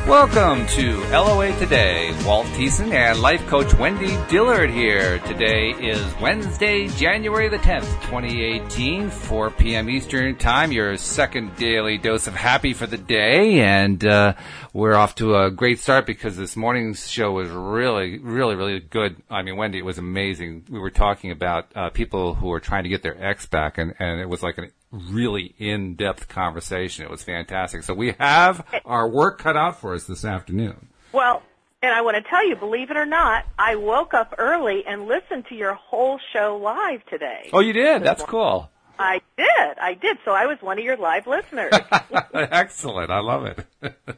Welcome to LOA Today. Walt Thiessen and life coach Wendy Dillard here. Today is Wednesday, January the 10th, 2018, 4 p.m. Eastern Time, your second daily dose of happy for the day. And we're off to a great start because this morning's show was really good. I mean, Wendy, it was amazing. We were talking about people who are trying to get their ex back, and it was like a really in-depth conversation. It was fantastic. So we have our work cut out for us this afternoon. Well, and I want to tell you, believe it or not, I woke up early and listened to your whole show live today. Oh, you did? That's cool. I did. So I was one of your live listeners. Excellent. I love it.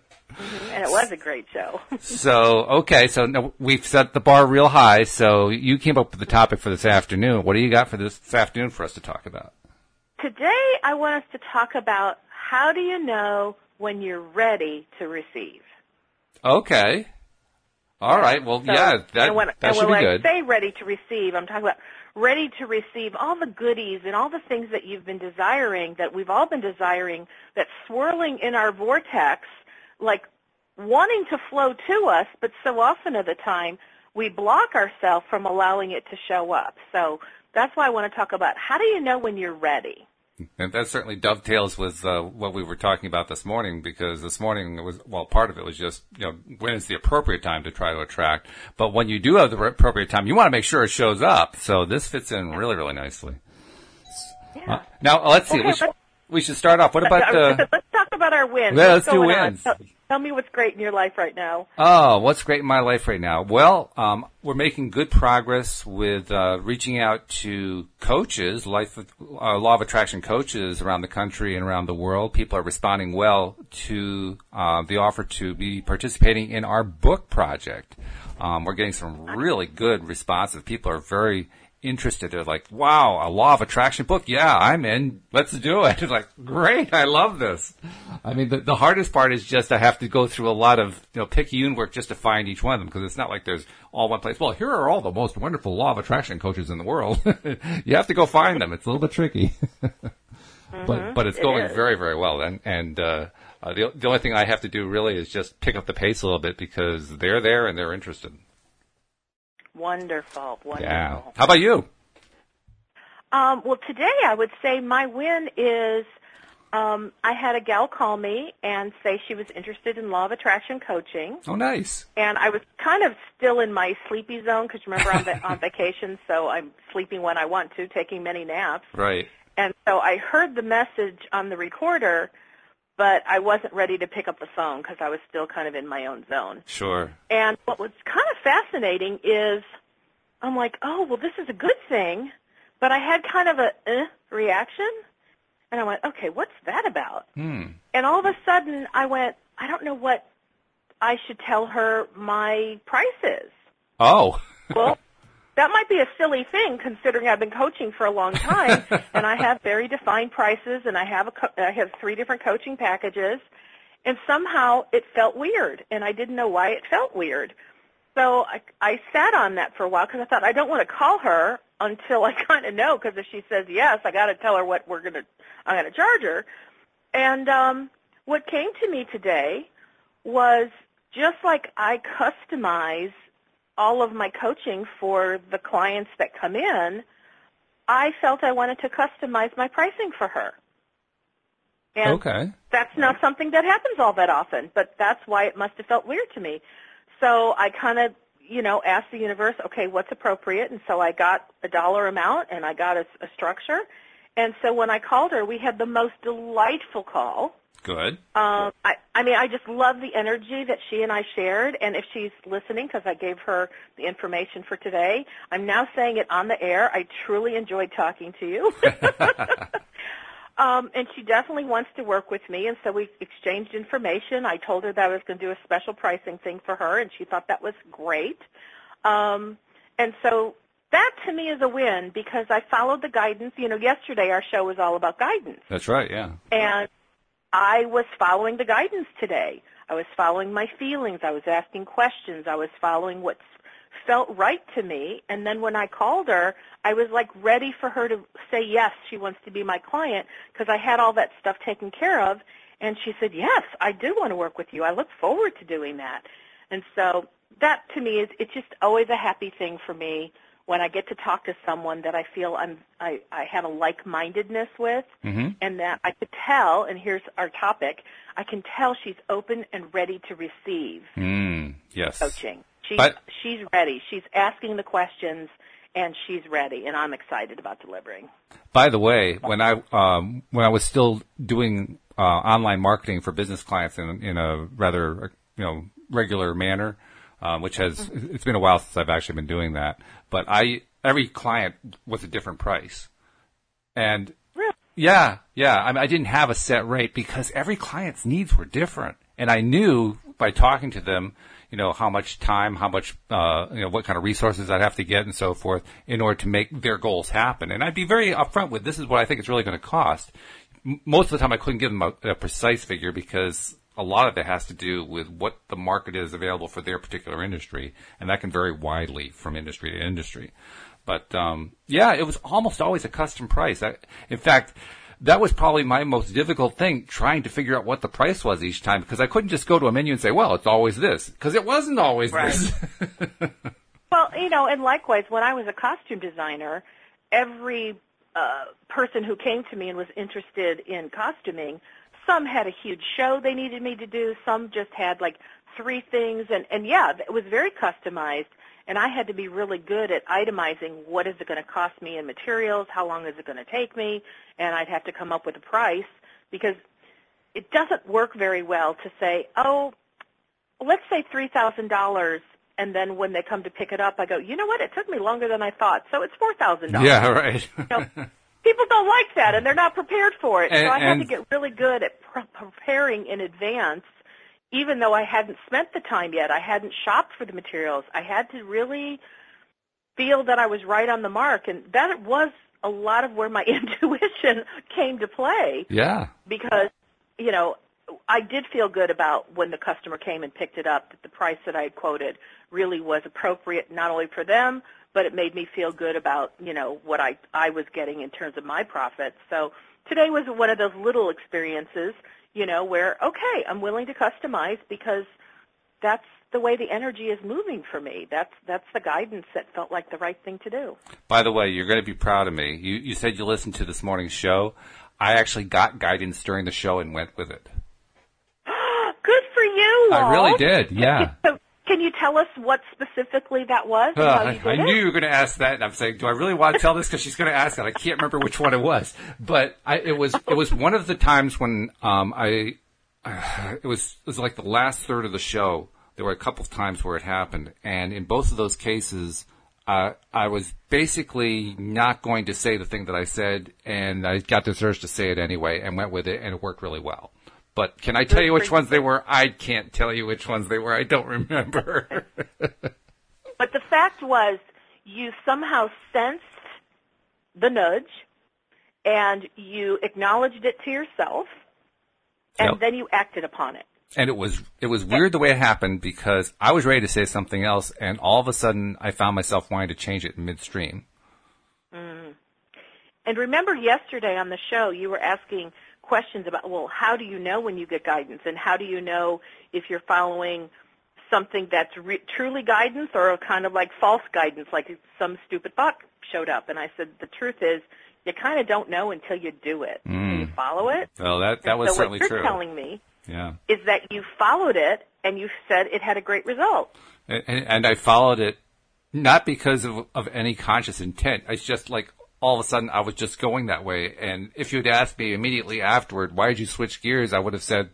And it was a great show. So now we've set the bar real high. So you came up with the topic for this afternoon. What do you got for this afternoon for us to talk about? Today, I want us to talk about how do you know when you're ready to receive. Okay. All right. Well, so, that should be good. When I say ready to receive, I'm talking about ready to receive all the goodies and all the things that you've been desiring, that we've all been desiring, that's swirling in our vortex, like wanting to flow to us, but so often of the time we block ourselves from allowing it to show up. So that's why I want to talk about how do you know when you're ready? And that certainly dovetails with what we were talking about this morning, because this morning part of it was just, when is the appropriate time to try to attract. But when you do have the appropriate time, you want to make sure it shows up. So this fits in really nicely. Yeah. Now, let's see. We should start off. What about let's talk about our wins. Yeah, let's do wins. Tell me what's great in your life right now. Oh, what's great in my life right now? Well, we're making good progress with reaching out to coaches, law of attraction coaches around the country and around the world. People are responding well to the offer to be participating in our book project. We're getting some really good responses. People are very interested. They're like, wow, a law of attraction book? Yeah, I'm in. Let's do it. It's like, great, I love this. I mean, the hardest part is just I have to go through a lot of, Picayune work just to find each one of them, because it's not like there's all one place. Well, here are all the most wonderful law of attraction coaches in the world. You have to go find them. It's a little bit tricky. But it's going very, very well. And the only thing I have to do really is just pick up the pace a little bit, because they're there and they're interested. Wonderful. Yeah. How about you? Well, today I would say my win is I had a gal call me and say she was interested in law of attraction coaching. Oh, nice. And I was kind of still in my sleepy zone, because remember I'm on vacation, so I'm sleeping when I want to, taking many naps. Right. And so I heard the message on the recorder, but I wasn't ready to pick up the phone because I was still kind of in my own zone. Sure. And what was kind of fascinating is I'm like, oh, well, this is a good thing, but I had kind of a reaction, and I went, okay, what's that about? And all of a sudden I went, I don't know what I should tell her my price is. Oh. Well, that might be a silly thing, considering I've been coaching for a long time, and I have very defined prices, and I have 3 different coaching packages, and somehow it felt weird, and I didn't know why it felt weird. So I sat on that for a while, because I thought I don't want to call her until I kind of know, because if she says yes, I got to tell her what I'm going to charge her. And what came to me today was, just like I customize all of my coaching for the clients that come in, I felt I wanted to customize my pricing for her. And okay. That's not something that happens all that often, but that's why it must have felt weird to me. So I kind of, asked the universe, okay, what's appropriate? And so I got a dollar amount, and I got a structure. And so when I called her, we had the most delightful call. Good. I just love the energy that she and I shared, and if she's listening, because I gave her the information for today, I'm now saying it on the air. I truly enjoyed talking to you. And she definitely wants to work with me, and so we exchanged information. I told her that I was going to do a special pricing thing for her, and she thought that was great. And so that, to me, is a win, because I followed the guidance. Yesterday our show was all about guidance. That's right, yeah. And I was following the guidance today. I was following my feelings. I was asking questions. I was following what felt right to me. And then when I called her, I was like ready for her to say yes, she wants to be my client, because I had all that stuff taken care of. And she said, yes, I do want to work with you. I look forward to doing that. And so that, to me, it's just always a happy thing for me when I get to talk to someone that I feel I have a like-mindedness with, and that I could tell, and here's our topic, I can tell she's open and ready to receive yes. coaching. She's ready. She's asking the questions, and she's ready, and I'm excited about delivering. By the way, when I was still doing online marketing for business clients in a rather regular manner, which it's been a while since I've actually been doing that, but every client was a different price, and really? yeah, I mean, I didn't have a set rate because every client's needs were different, and I knew by talking to them, how much time, how much, what kind of resources I'd have to get and so forth in order to make their goals happen. And I'd be very upfront with, this is what I think it's really going to cost. Most of the time I couldn't give them a precise figure because a lot of it has to do with what the market is available for their particular industry. And that can vary widely from industry to industry. But, it was almost always a custom price. In fact, that was probably my most difficult thing, trying to figure out what the price was each time, because I couldn't just go to a menu and say, well, it's always this, because it wasn't always this. Well, and likewise, when I was a costume designer, every person who came to me and was interested in costuming, some had a huge show they needed me to do, some just had like 3 things, and it was very customized. And I had to be really good at itemizing what is it going to cost me in materials, how long is it going to take me, and I'd have to come up with a price, because it doesn't work very well to say, oh, let's say $3,000, and then when they come to pick it up, I go, you know what, it took me longer than I thought, so it's $4,000. Yeah, right. People don't like that, and they're not prepared for it. So I had to get really good at preparing in advance. Even though I hadn't spent the time yet, I hadn't shopped for the materials, I had to really feel that I was right on the mark, and that was a lot of where my intuition came to play. Yeah. Because, I did feel good about when the customer came and picked it up, that the price that I had quoted really was appropriate not only for them, but it made me feel good about, what I was getting in terms of my profits. So today was one of those little experiences, where, okay, I'm willing to customize because that's the way the energy is moving for me. That's the guidance that felt like the right thing to do. By the way, you're going to be proud of me. You said you listened to this morning's show. I actually got guidance during the show and went with it. Good for you, Walt. I really did, yeah. Can you tell us what specifically that was? And how you did I knew you were going to ask that, and I'm saying, do I really want to tell this? Because she's going to ask it. I can't remember which one it was, but it was one of the times when it was like the last third of the show. There were a couple of times where it happened, and in both of those cases, I was basically not going to say the thing that I said, and I got this urge to say it anyway, and went with it, and it worked really well. But can I tell you which ones they were? I can't tell you which ones they were. I don't remember. But the fact was, you somehow sensed the nudge, and you acknowledged it to yourself, and then you acted upon it. And it was weird the way it happened, because I was ready to say something else, and all of a sudden I found myself wanting to change it in midstream. Mm. And remember yesterday on the show, you were asking questions about, well, how do you know when you get guidance, and how do you know if you're following something that's truly guidance or kind of like false guidance, like some stupid thought showed up? And I said, the truth is, you kind of don't know until you do it. You follow it. Well, that was certainly true. So what you're telling me is that you followed it, and you said it had a great result. And I followed it not because of any conscious intent. It's just like, all of a sudden, I was just going that way. And if you had asked me immediately afterward, why did you switch gears? I would have said,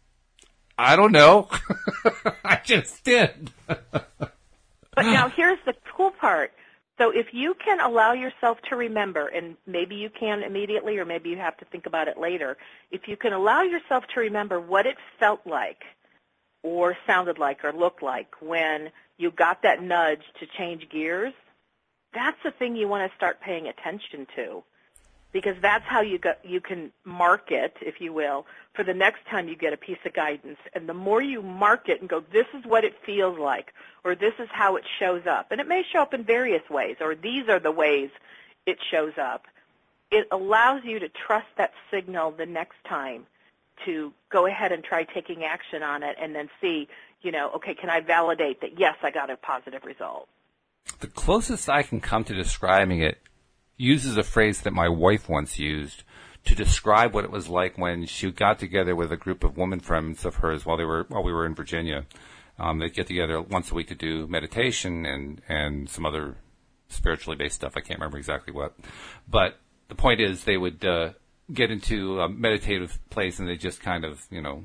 I don't know. I just did. But now here's the cool part. So if you can allow yourself to remember, and maybe you can immediately or maybe you have to think about it later, if you can allow yourself to remember what it felt like or sounded like or looked like when you got that nudge to change gears, that's the thing you want to start paying attention to, because that's how you can mark it, if you will, for the next time you get a piece of guidance. And the more you mark it and go, this is what it feels like, or this is how it shows up, and it may show up in various ways, or these are the ways it shows up, it allows you to trust that signal the next time to go ahead and try taking action on it and then see, okay, can I validate that, yes, I got a positive result? The closest I can come to describing it uses a phrase that my wife once used to describe what it was like when she got together with a group of women friends of hers while we were in Virginia. They'd get together once a week to do meditation and some other spiritually based stuff. I can't remember exactly what. But the point is they would get into a meditative place and they just kind of,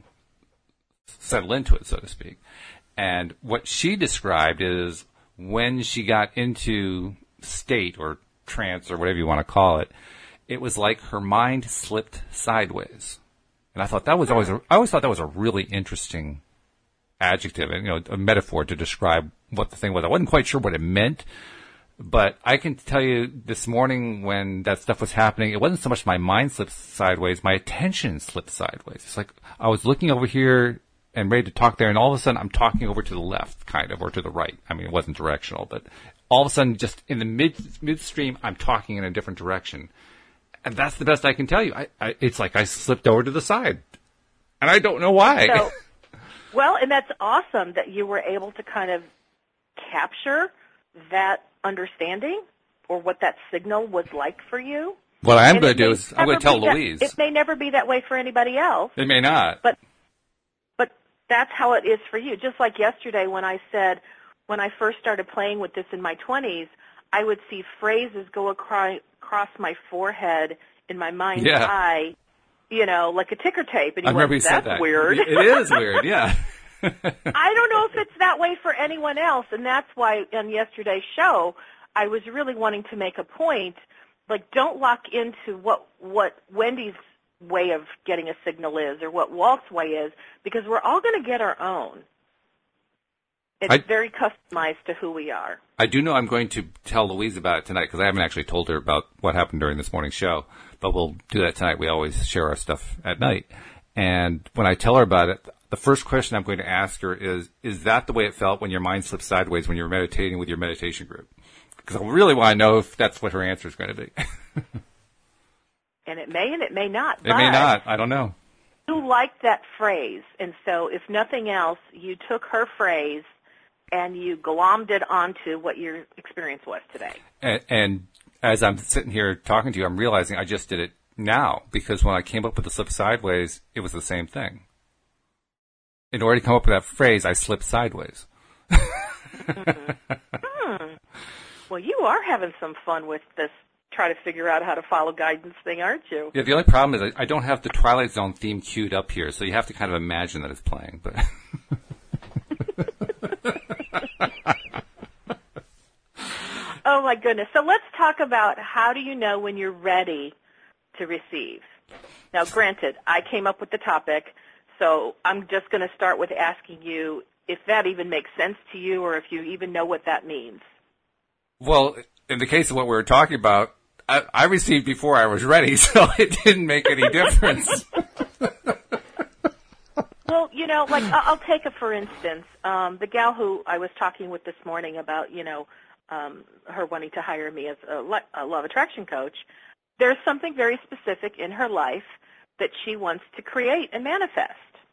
settle into it, so to speak. And what she described is when she got into state or trance or whatever you want to call it, it was like her mind slipped sideways. And I thought I always thought that was a really interesting adjective, and a metaphor to describe what the thing was. I wasn't quite sure what it meant, but I can tell you this morning when that stuff was happening, it wasn't so much my mind slipped sideways, my attention slipped sideways. It's like I was looking over here and ready to talk there, and all of a sudden I'm talking over to the left, kind of, or to the right. I mean, it wasn't directional, but all of a sudden, just in the midstream, I'm talking in a different direction. And that's the best I can tell you. It's like I slipped over to the side. And I don't know why. So, well, and that's awesome that you were able to kind of capture that understanding or what that signal was like for you. What I'm going to do is I'm going to tell Louise. It may never be that way for anybody else. It may not. But that's how it is for you. Just like yesterday when I said, when I first started playing with this in my 20s, I would see phrases go across my forehead in my mind's eye, like a ticker tape. And I remember you said that. That's weird. It is weird, yeah. I don't know if it's that way for anyone else, and that's why on yesterday's show I was really wanting to make a point, like don't lock into what Wendy's way of getting a signal is or what Walt's way is, because we're all going to get our own. It's very customized to who we are. I do know I'm going to tell Louise about it tonight because I haven't actually told her about what happened during this morning's show, but we'll do that tonight. We always share our stuff at night. And when I tell her about it, the first question I'm going to ask her is that the way it felt when your mind slipped sideways when you were meditating with your meditation group? Because I really want to know if that's what her answer is going to be. And it may not. It may not. I don't know. You liked that phrase, and so if nothing else, you took her phrase and you glommed it onto what your experience was today. And as I'm sitting here talking to you, I'm realizing I just did it now, because when I came up with the slip sideways, it was the same thing. In order to come up with that phrase, I slipped sideways. Well, you are having some fun with this try to figure out how to follow guidance thing, aren't you? Yeah, the only problem is I don't have the Twilight Zone theme queued up here, so you have to kind of imagine that it's playing. But oh, my goodness. So let's talk about how do you know when you're ready to receive. Now, granted, I came up with the topic, so I'm just going to start with asking you if that even makes sense to you or if you even know what that means. Well, in the case of what we were talking about, I received before I was ready, so it didn't make any difference. Well, like I'll take for instance, the gal who I was talking with this morning about, her wanting to hire me as a law of attraction coach. There's something very specific in her life that she wants to create and manifest.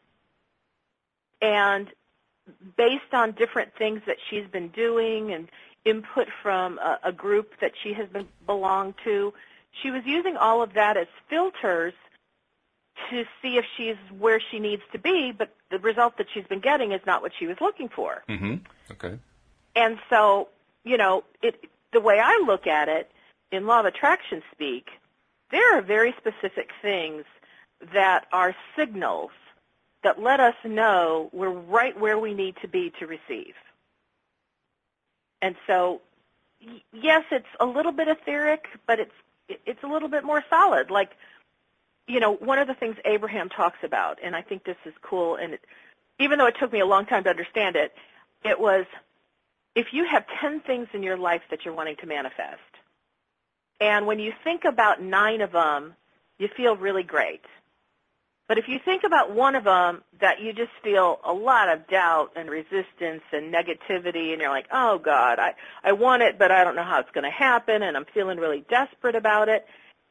And based on different things that she's been doing and input from a group that she has belonged to, she was using all of that as filters to see if she's where she needs to be, but the result that she's been getting is not what she was looking for. Mm-hmm. Okay. And so, the way I look at it, in law of attraction speak, there are very specific things that are signals that let us know we're right where we need to be to receive. And so, yes, it's a little bit etheric, but it's a little bit more solid. Like, one of the things Abraham talks about, and I think this is cool, and even though it took me a long time to understand it, it was if you have 10 things in your life that you're wanting to manifest, and when you think about 9 of them, you feel really great. But if you think about one of them that you just feel a lot of doubt and resistance and negativity, and you're like, oh, God, I want it, but I don't know how it's going to happen, and I'm feeling really desperate about it,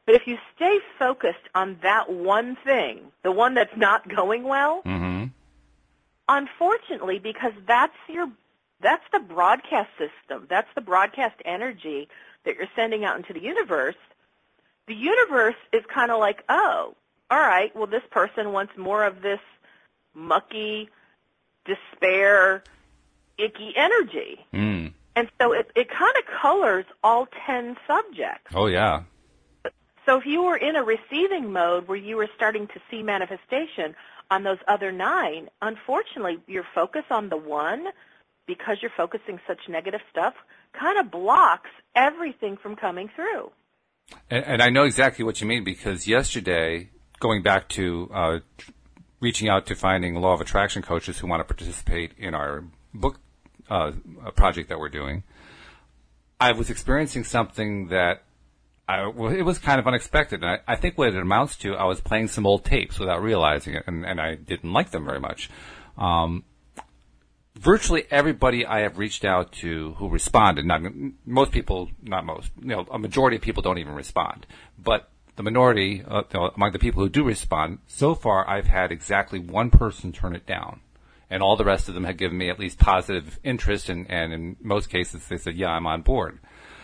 But if you stay focused on that one thing, the one that's not going well, unfortunately, because that's the broadcast system, that's the broadcast energy that you're sending out into the universe is kind of like, oh, all right, well, this person wants more of this mucky, despair, icky energy. And so it kind of colors all 10 subjects. Oh, yeah. So if you were in a receiving mode where you were starting to see manifestation on those other 9, unfortunately, your focus on the one, because you're focusing such negative stuff, kind of blocks everything from coming through. And I know exactly what you mean, because yesterday, going back to reaching out to finding law of attraction coaches who want to participate in our book project that we're doing, I was experiencing something that it was kind of unexpected. And I think what it amounts to, I was playing some old tapes without realizing it, and I didn't like them very much. Virtually everybody I have reached out to who responded, most people, not most, a majority of people don't even respond. But the minority, among the people who do respond, so far I've had exactly one person turn it down. And all the rest of them had given me at least positive interest, and in most cases they said, yeah, I'm on board.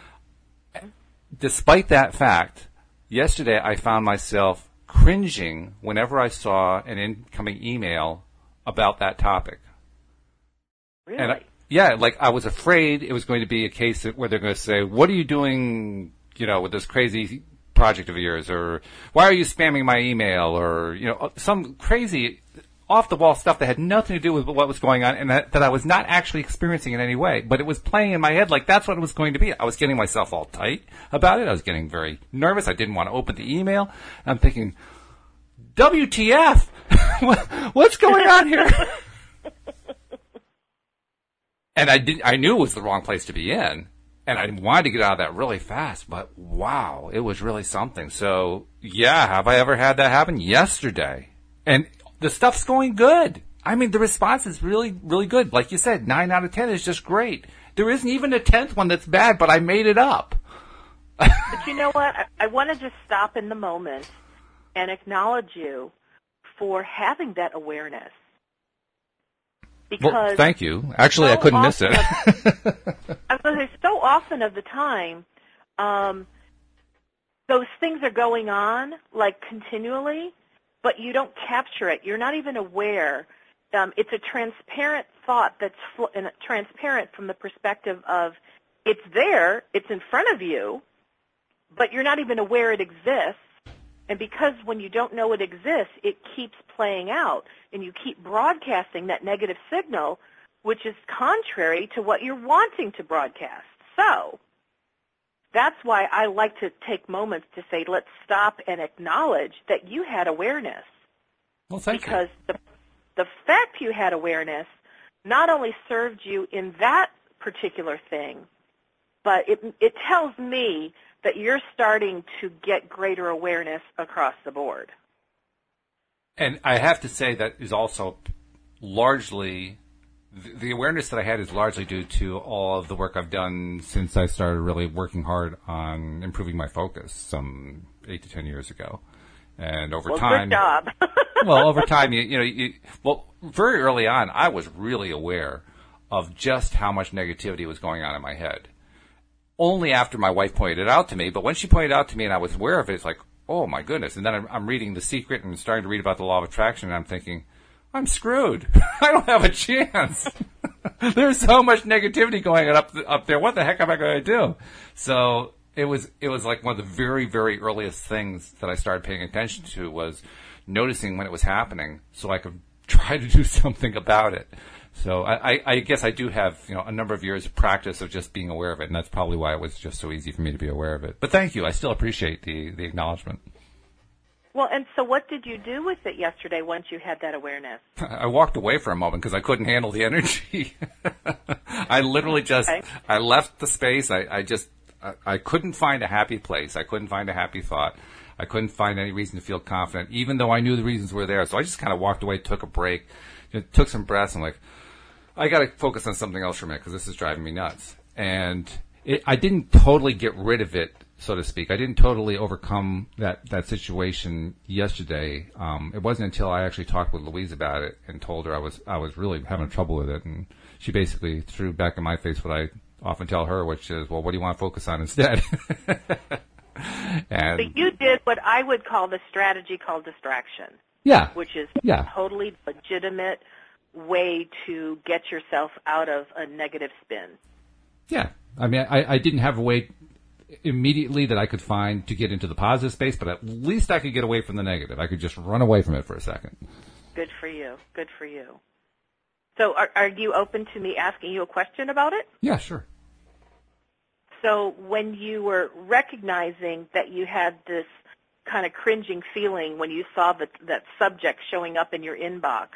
Despite that fact, yesterday I found myself cringing whenever I saw an incoming email about that topic. Really? And I was afraid it was going to be a case where they're going to say, what are you doing, with this crazy project of yours, or why are you spamming my email, or, some crazy off-the-wall stuff that had nothing to do with what was going on, and that I was not actually experiencing in any way. But it was playing in my head like that's what it was going to be. I was getting myself all tight about it. I was getting very nervous. I didn't want to open the email. I'm thinking, WTF? What's going on here? And I knew it was the wrong place to be in, and I wanted to get out of that really fast, but wow, it was really something. So, yeah, have I ever had that happen? Yesterday. And the stuff's going good. I mean, the response is really, really good. Like you said, 9 out of 10 is just great. There isn't even a 10th one that's bad, but I made it up. But you know what? I want to just stop in the moment and acknowledge you for having that awareness. Because thank you. Actually, I couldn't miss it. I was going to say, so often of the time, those things are going on, like, continually, but you don't capture it. You're not even aware. It's a transparent thought that's transparent from the perspective of it's there, it's in front of you, but you're not even aware it exists. And because when you don't know it exists, it keeps playing out, and you keep broadcasting that negative signal, which is contrary to what you're wanting to broadcast. So that's why I like to take moments to say, let's stop and acknowledge that you had awareness. Well, thank you. Because the fact you had awareness not only served you in that particular thing, but it tells me that you're starting to get greater awareness across the board. And I have to say that is also largely, the awareness that I had is largely due to all of the work I've done since I started really working hard on improving my focus some 8 to 10 years ago. And over time... Good job. Well, over time, very early on, I was really aware of just how much negativity was going on in my head. Only after my wife pointed it out to me, but when she pointed it out to me and I was aware of it, it's like, oh my goodness. And then I'm reading The Secret and starting to read about the law of attraction, and I'm thinking, I'm screwed. I don't have a chance. There's so much negativity going on up there. What the heck am I going to do? So it was like one of the very, very earliest things that I started paying attention to was noticing when it was happening so I could try to do something about it. So I guess I do have, a number of years of practice of just being aware of it, and that's probably why it was just so easy for me to be aware of it. But thank you. I still appreciate the acknowledgement. Well, and so what did you do with it yesterday once you had that awareness? I walked away for a moment because I couldn't handle the energy. I literally I left the space. I couldn't find a happy place. I couldn't find a happy thought. I couldn't find any reason to feel confident, even though I knew the reasons were there. So I just kind of walked away, took a break, took some breaths, and I got to focus on something else for a minute because this is driving me nuts. And I didn't totally get rid of it so to speak. I didn't totally overcome that situation yesterday. It wasn't until I actually talked with Louise about it and told her I was really having trouble with it, and she basically threw back in my face what I often tell her, which is, well, what do you want to focus on instead? So you did what I would call the strategy called distraction. Yeah. Which is a totally legitimate way to get yourself out of a negative spin. Yeah. I mean, I didn't have a way immediately that I could find to get into the positive space, but at least I could get away from the negative. I could just run away from it for a second. Good for you. Good for you. So are you open to me asking you a question about it? Yeah, sure. So when you were recognizing that you had this kind of cringing feeling when you saw that subject showing up in your inbox,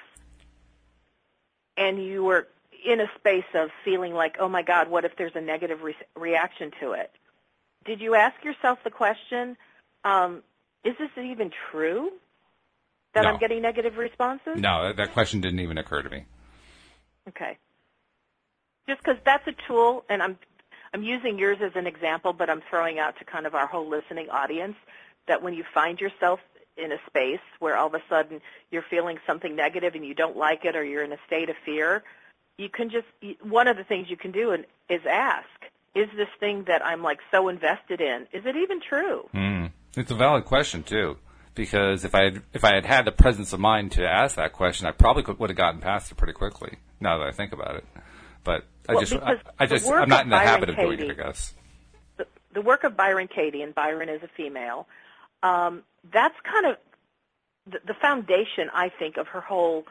and you were in a space of feeling like, oh, my God, what if there's a negative reaction to it? Did you ask yourself the question, is this even true that I'm getting negative responses? No, that question didn't even occur to me. Okay. Just because that's a tool, and I'm using yours as an example, but I'm throwing out to kind of our whole listening audience that when you find yourself in a space where all of a sudden you're feeling something negative and you don't like it or you're in a state of fear, you can just, one of the things you can do is ask, is this thing that I'm like so invested in, is it even true? It's a valid question too, because if I had had the presence of mind to ask that question, I probably would have gotten past it pretty quickly. Now that I think about it, but I'm not in the habit of doing it, I guess. The work of Byron Katie, and Byron is a female, that's kind of the foundation, I think, of her whole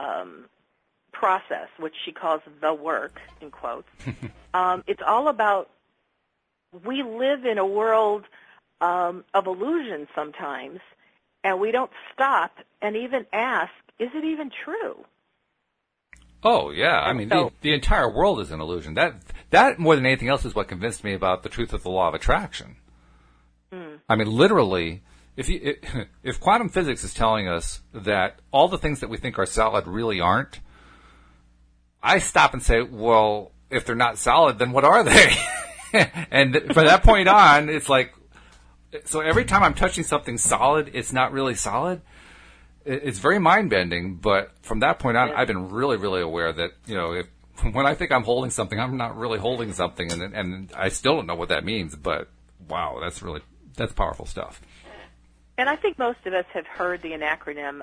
process, which she calls the work, in quotes. It's all about, we live in a world of illusion sometimes, and we don't stop and even ask, is it even true? Oh, yeah. I mean, the entire world is an illusion. That, more than anything else, is what convinced me about the truth of the law of attraction. I mean, literally, if quantum physics is telling us that all the things that we think are solid really aren't, I stop and say, well, if they're not solid, then what are they? And from that point on, it's like, so every time I'm touching something solid, it's not really solid. It's very mind-bending, but from that point on, I've been really, really aware that, when I think I'm holding something, I'm not really holding something, and I still don't know what that means, but wow, that's powerful stuff. And I think most of us have heard the acronym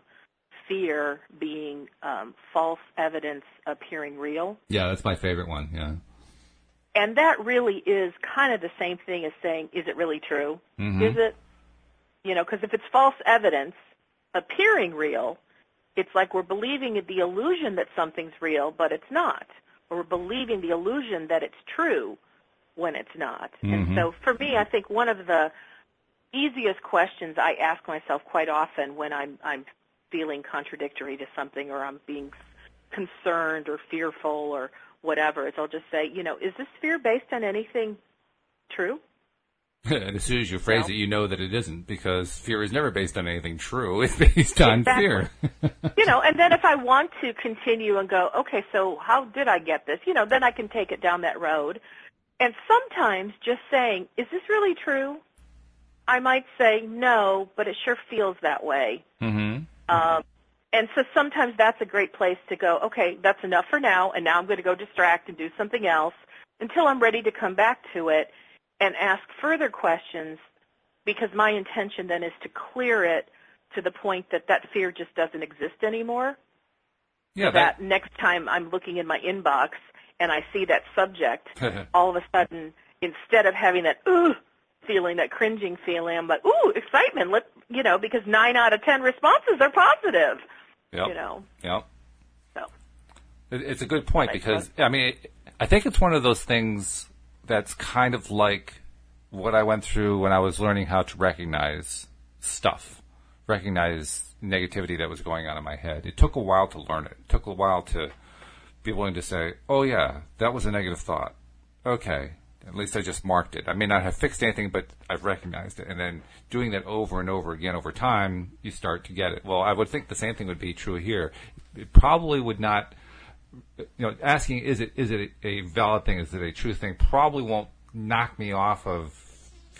FEAR being false evidence appeering real. Yeah, that's my favorite one, yeah. And that really is kind of the same thing as saying, is it really true? Mm-hmm. Is it, because if it's false evidence appearing real, it's like we're believing the illusion that something's real, but it's not. Or we're believing the illusion that it's true when it's not. Mm-hmm. And so for me, I think one of the easiest questions I ask myself quite often when I'm feeling contradictory to something, or I'm being concerned or fearful or whatever, is I'll just say, is this fear based on anything true? And as soon as you phrase it, you know that it isn't, because fear is never based on anything true. It's based on fear. And then if I want to continue and go, okay, so how did I get this? Then I can take it down that road. And sometimes just saying, is this really true? I might say, no, but it sure feels that way. Mm-hmm. And so sometimes that's a great place to go, okay, that's enough for now, and now I'm going to go distract and do something else until I'm ready to come back to it and ask further questions, because my intention then is to clear it to the point that fear just doesn't exist anymore. Yeah, so that next time I'm looking in my inbox and I see that subject, all of a sudden, instead of having that feeling, that cringing feeling, I'm like, excitement, because 9 out of 10 responses are positive. Yep. Yep. So it's a good point, because I think it's one of those things that's kind of like what I went through when I was learning how to recognize negativity that was going on in my head. It took a while to learn it. It took a while to be willing to say, oh yeah, that was a negative thought. Okay, at least I just marked it. I may not have fixed anything, but I've recognized it. And then doing that over and over again over time, you start to get it. Well, I would think the same thing would be true here. It probably would not, asking is it a valid thing, is it a true thing, probably won't knock me off of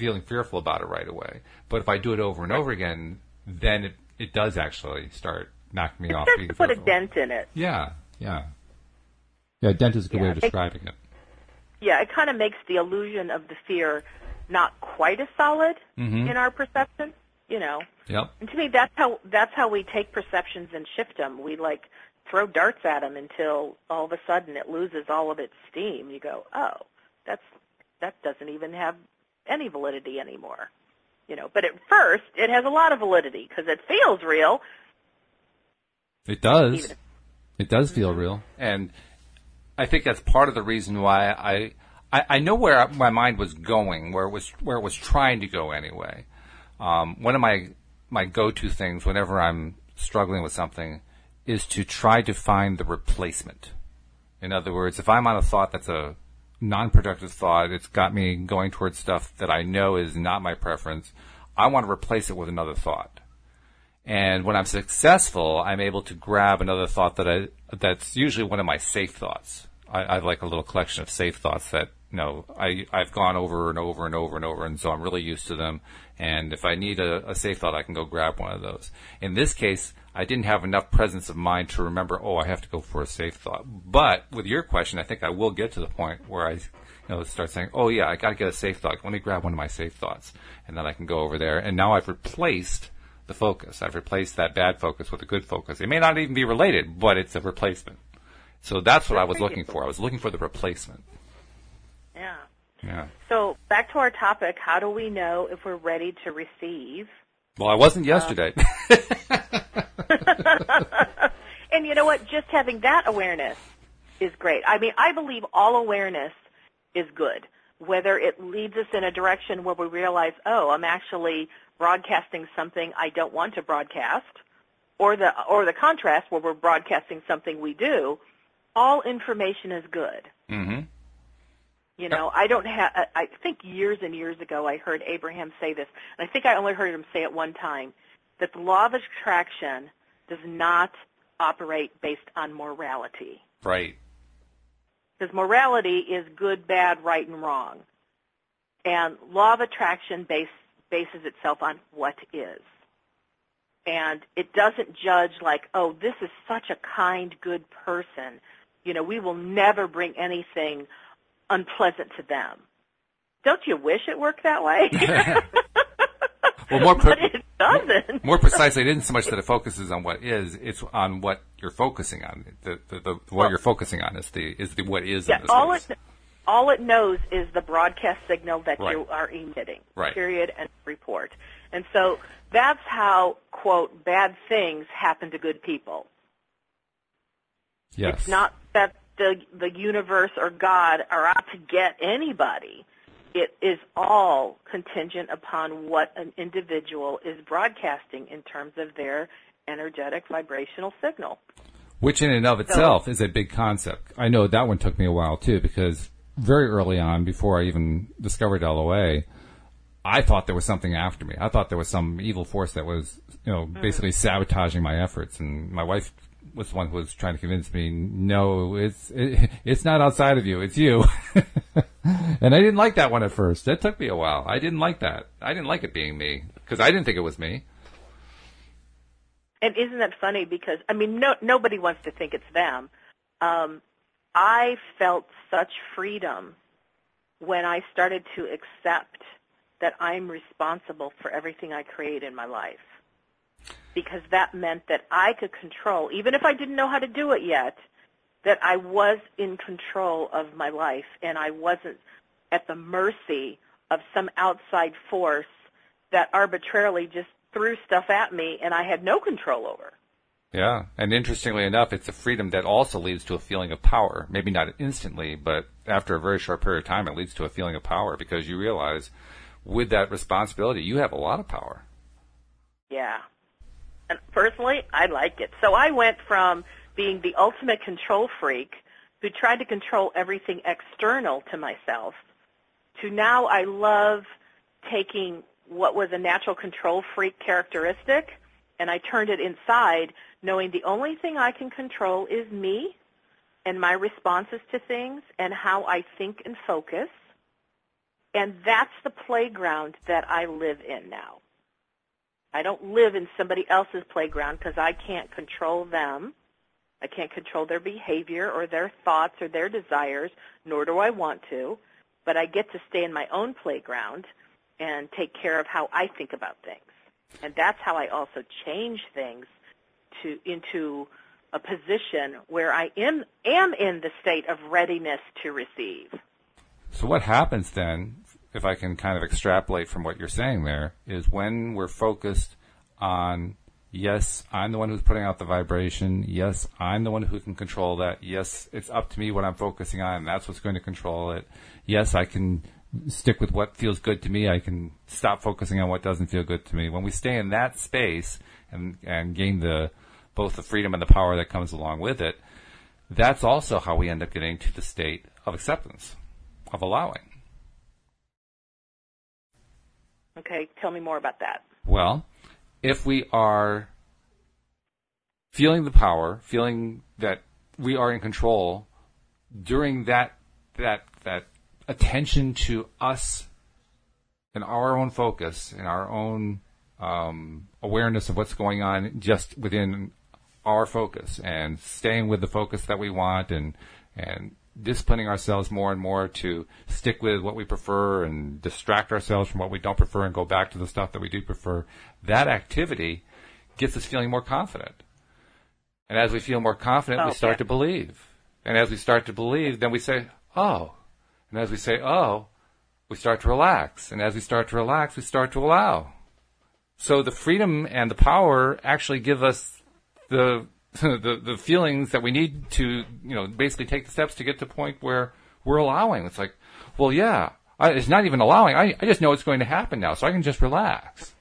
feeling fearful about it right away. But if I do it over and over again, then it does actually start knocking me off. It starts to put a dent in it. Yeah. Yeah, a dent is a good way of describing it. Yeah, it kind of makes the illusion of the fear not quite as solid in our perception, you know. Yep. And to me, that's how we take perceptions and shift them. We like throw darts at them until all of a sudden it loses all of its steam. You go, oh, that doesn't even have any validity anymore, you know. But at first, it has a lot of validity because it feels real. It does. It does feel real, and I think that's part of the reason why I know where my mind was going, where it was trying to go anyway. One of my go-to things whenever I'm struggling with something is to try to find the replacement. In other words, if I'm on a thought that's a non-productive thought, it's got me going towards stuff that I know is not my preference, I want to replace it with another thought. And when I'm successful, I'm able to grab another thought that's usually one of my safe thoughts. I have like a little collection of safe thoughts that, you know, I've gone over and over and over and over, and so I'm really used to them. And if I need a safe thought, I can go grab one of those. In this case, I didn't have enough presence of mind to remember, I have to go for a safe thought. But with your question, I think I will get to the point where I start saying, I got to get a safe thought. Let me grab one of my safe thoughts. And then I can go over there. And now I've replaced the focus. I've replaced that bad focus with a good focus. It may not even be related, but it's a replacement. So that's what I was looking for. I was looking for the replacement. Yeah. Yeah. So back to our topic, how do we know if we're ready to receive? Well, I wasn't yesterday. And you know what? Just having that awareness is great. I mean, I believe all awareness is good, whether it leads us in a direction where we realize, I'm actually broadcasting something I don't want to broadcast, or the contrast where we're broadcasting something we do. All information is good. Mm-hmm. You know, I think years and years ago I heard Abraham say this, and I think I only heard him say it one time, that the law of attraction does not operate based on morality. Right. Because morality is good, bad, right, and wrong. And law of attraction bases itself on what is. And it doesn't judge like, this is such a kind, good person. You know, we will never bring anything unpleasant to them. Don't you wish it worked that way? Well, but it doesn't. More precisely, it isn't so much that it focuses on what is; it's on what you're focusing on. What you're focusing on is the what is. Yeah, in this case. all it knows is the broadcast signal that Right. you are emitting. Right. Period. And report. And so that's how, quote, bad things happen to good people. Yes. It's not that the universe or God are out to get anybody. It is all contingent upon what an individual is broadcasting in terms of their energetic vibrational signal. Which in and of itself is a big concept. I know that one took me a while too, because very early on, before I even discovered LOA, I thought there was something after me. I thought there was some evil force that was, basically sabotaging my efforts. And my wife was the one who was trying to convince me, no, it's not outside of you, it's you. And I didn't like that one at first. That took me a while. I didn't like that. I didn't like it being me, because I didn't think it was me. And isn't that funny? Because, nobody wants to think it's them. I felt such freedom when I started to accept that I'm responsible for everything I create in my life. Because that meant that I could control, even if I didn't know how to do it yet, that I was in control of my life and I wasn't at the mercy of some outside force that arbitrarily just threw stuff at me and I had no control over. Yeah, and interestingly enough, it's a freedom that also leads to a feeling of power. Maybe not instantly, but after a very short period of time, it leads to a feeling of power because you realize with that responsibility, you have a lot of power. Yeah. And personally, I like it. So I went from being the ultimate control freak who tried to control everything external to myself to now I love taking what was a natural control freak characteristic and I turned it inside, knowing the only thing I can control is me and my responses to things and how I think and focus. And that's the playground that I live in now. I don't live in somebody else's playground because I can't control them. I can't control their behavior or their thoughts or their desires, nor do I want to. But I get to stay in my own playground and take care of how I think about things. And that's how I also change things into a position where I am in the state of readiness to receive. So what happens then, if I can kind of extrapolate from what you're saying there, is when we're focused on, yes, I'm the one who's putting out the vibration. Yes, I'm the one who can control that. Yes, it's up to me what I'm focusing on, and that's what's going to control it. Yes, I can stick with what feels good to me. I can stop focusing on what doesn't feel good to me. When we stay in that space and gain both the freedom and the power that comes along with it, that's also how we end up getting to the state of acceptance, of allowing. Okay, tell me more about that. Well, if we are feeling the power, feeling that we are in control during that attention to us and our own focus and our own awareness of what's going on just within our focus, and staying with the focus that we want, and disciplining ourselves more and more to stick with what we prefer and distract ourselves from what we don't prefer and go back to the stuff that we do prefer, that activity gets us feeling more confident. And as we feel more confident, we start to believe. And as we start to believe, then we say, oh. And as we say, oh, we start to relax. And as we start to relax, we start to allow. So the freedom and the power actually give us the feelings that we need to, basically take the steps to get to the point where we're allowing. It's like, well, yeah, it's not even allowing. I just know it's going to happen now, so I can just relax.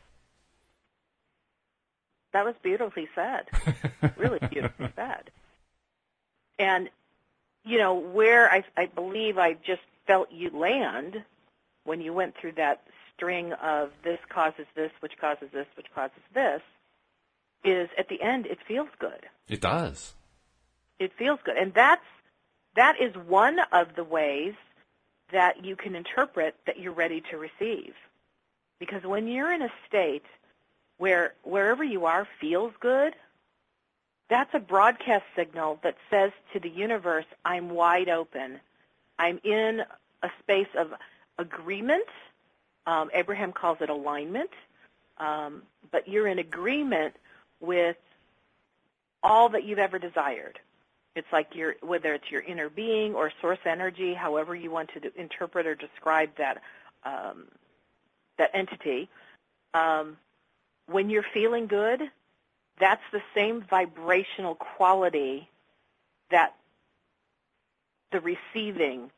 That was beautifully said. Really beautifully said. And, where I believe I just felt you land when you went through that string of this causes this, which causes this, which causes this, is at the end, it feels good. It does. It feels good. And that is one of the ways that you can interpret that you're ready to receive. Because when you're in a state where wherever you are feels good, that's a broadcast signal that says to the universe, I'm wide open. I'm in a space of agreement. Abraham calls it alignment. But you're in agreement with all that you've ever desired. It's like whether it's your inner being or source energy, however you want to interpret or describe that entity. When you're feeling good, that's the same vibrational quality that the receiving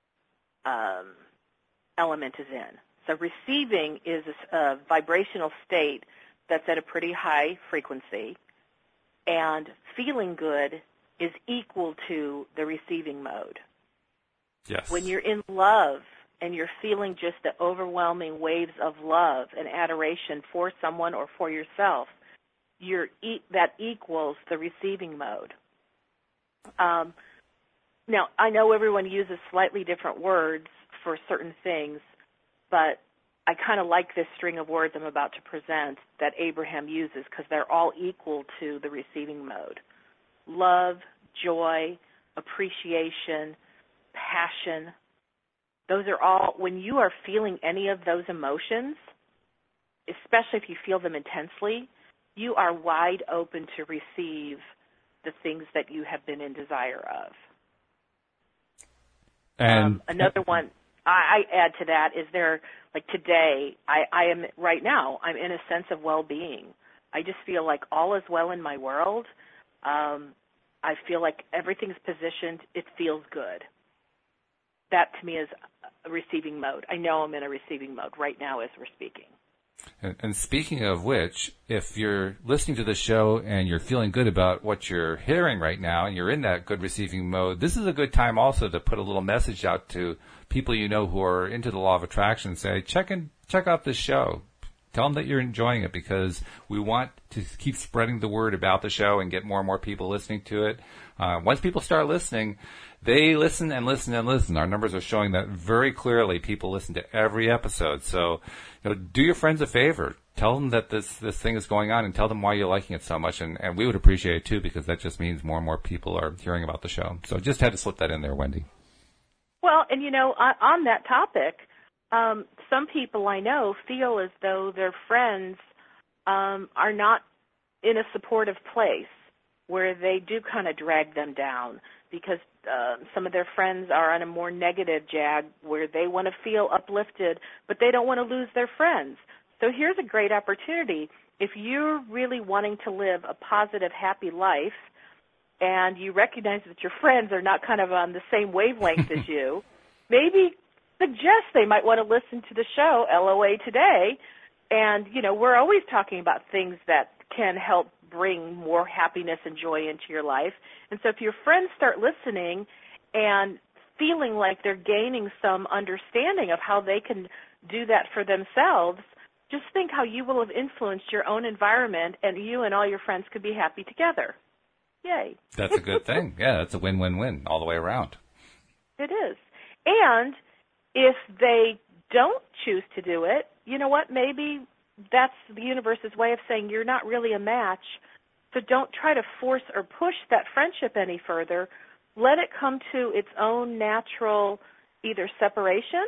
element is in. So receiving is a vibrational state that's at a pretty high frequency, and feeling good is equal to the receiving mode. Yes. When you're in love and you're feeling just the overwhelming waves of love and adoration for someone or for yourself, that equals the receiving mode. Now, I know everyone uses slightly different words for certain things, but I kind of like this string of words I'm about to present that Abraham uses because they're all equal to the receiving mode. Love, joy, appreciation, passion. Those are all, when you are feeling any of those emotions, especially if you feel them intensely, you are wide open to receive the things that you have been in desire of. And another one I add to that is like today, I am right now, I'm in a sense of well-being. I just feel like all is well in my world. I feel like everything's positioned. It feels good. That to me is a receiving mode. I know I'm in a receiving mode right now as we're speaking. And speaking of which, if you're listening to the show and you're feeling good about what you're hearing right now and you're in that good receiving mode, this is a good time also to put a little message out to people you know who are into the law of attraction. Say, check out this show. Tell them that you're enjoying it, because we want to keep spreading the word about the show and get more and more people listening to it. Once people start listening, they listen and listen and listen. Our numbers are showing that very clearly. People listen to every episode. So, do your friends a favor. Tell them that this thing is going on and tell them why you're liking it so much. And we would appreciate it, too, because that just means more and more people are hearing about the show. So just had to slip that in there, Wendy. Well, and, on that topic, some people I know feel as though their friends are not in a supportive place where they do kind of drag them down because some of their friends are on a more negative jag where they want to feel uplifted, but they don't want to lose their friends. So here's a great opportunity. If you're really wanting to live a positive, happy life and you recognize that your friends are not kind of on the same wavelength as you, maybe suggest they might want to listen to the show, LOA Today. And, we're always talking about things that can help bring more happiness and joy into your life. And so if your friends start listening and feeling like they're gaining some understanding of how they can do that for themselves, just think how you will have influenced your own environment and you and all your friends could be happy together. Yay. That's a good thing. Yeah, that's a win-win-win all the way around. It is. And if they don't choose to do it, you know what? Maybe that's the universe's way of saying you're not really a match. So don't try to force or push that friendship any further. Let it come to its own natural either separation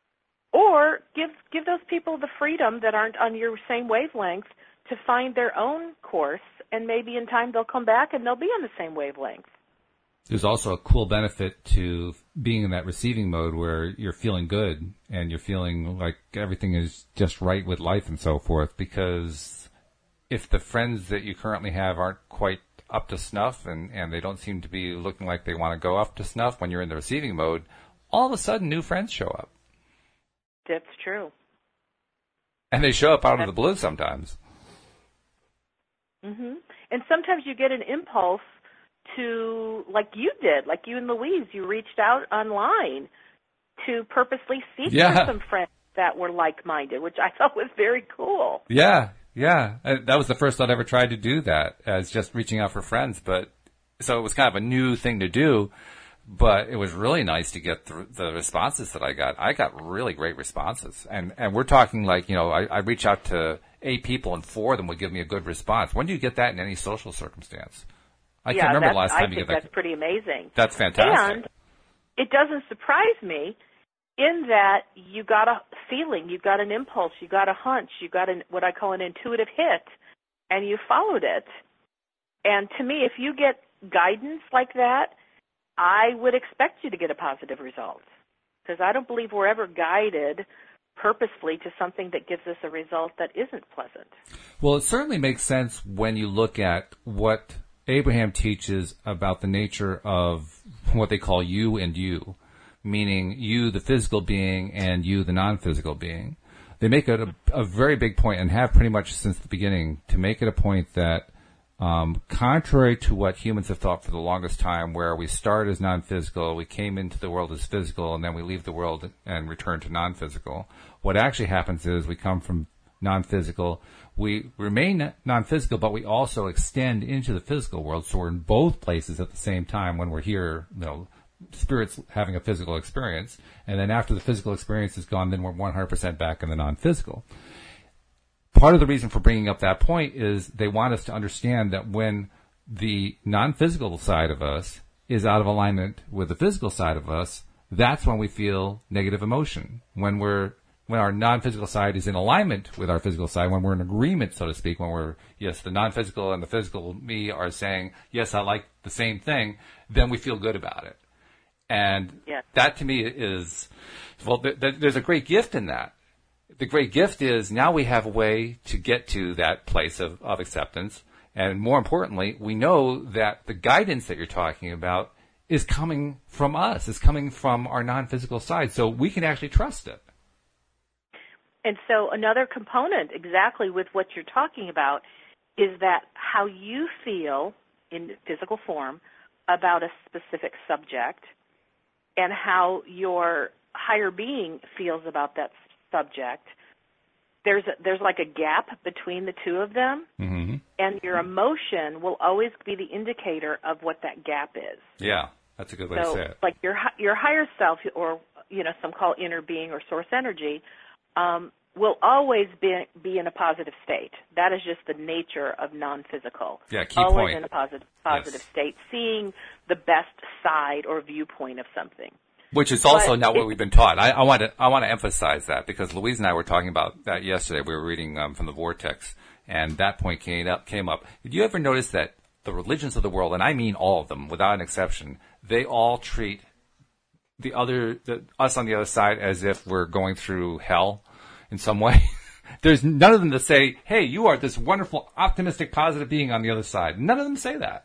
or give those people the freedom that aren't on your same wavelength to find their own course, and maybe in time they'll come back and they'll be on the same wavelength. There's also a cool benefit to being in that receiving mode where you're feeling good and you're feeling like everything is just right with life and so forth, because if the friends that you currently have aren't quite up to snuff and they don't seem to be looking like they want to go up to snuff when you're in the receiving mode, all of a sudden new friends show up. That's true. And they show up out of the blue sometimes. Mm-hmm. And sometimes you get an impulse to, like you did, like you and Louise, you reached out online to purposely seek out some friends that were like-minded, which I thought was very cool. Yeah. That was the first I'd ever tried to do that, as just reaching out for friends. So it was kind of a new thing to do, but it was really nice to get the responses that I got. I got really great responses. And we're talking like, I reach out to 8 people and 4 of them would give me a good response. When do you get that in any social circumstance? I can't remember the last time you get that. That's pretty amazing. That's fantastic. And it doesn't surprise me in that you got a feeling, you got an impulse, you got a hunch, you got what I call an intuitive hit, and you followed it. And to me, if you get guidance like that, I would expect you to get a positive result, because I don't believe we're ever guided purposefully to something that gives us a result that isn't pleasant. Well, it certainly makes sense when you look at what Abraham teaches about the nature of what they call you and you, meaning you, the physical being, and you, the non-physical being. They make it a very big point, and have pretty much since the beginning, to make it a point that contrary to what humans have thought for the longest time, where we start as non-physical, we came into the world as physical, and then we leave the world and return to non-physical, what actually happens is we come from non-physical, we remain non-physical, but we also extend into the physical world, so we're in both places at the same time when we're here, spirits having a physical experience, and then after the physical experience is gone, then we're 100% back in the non-physical. Part of the reason for bringing up that point is they want us to understand that when the non-physical side of us is out of alignment with the physical side of us, that's when we feel negative emotion. When our non-physical side is in alignment with our physical side, when we're in agreement, so to speak, when the non-physical and the physical me are saying, yes, I like the same thing, then we feel good about it. And that to me is, there's a great gift in that. The great gift is now we have a way to get to that place of acceptance. And more importantly, we know that the guidance that you're talking about is coming from us, is coming from our non-physical side. So we can actually trust it. And so another component exactly with what you're talking about is that how you feel in physical form about a specific subject and how your higher being feels about that subject. There's like a gap between the two of them, mm-hmm. and your emotion will always be the indicator of what that gap is. Yeah. That's a good way to say it. Like your higher self, or some call inner being or source energy, will always be in a positive state. That is just the nature of non-physical. Yeah, key always point. In a positive state, seeing the best side or viewpoint of something. Which is also not what we've been taught. I want to emphasize that, because Louise and I were talking about that yesterday. We were reading from the Vortex, and that point came up. Did you ever notice that the religions of the world, and I mean all of them without an exception, they all treat us on the other side as if we're going through hell in some way? There's none of them that say, hey, you are this wonderful, optimistic, positive being on the other side. None of them say that.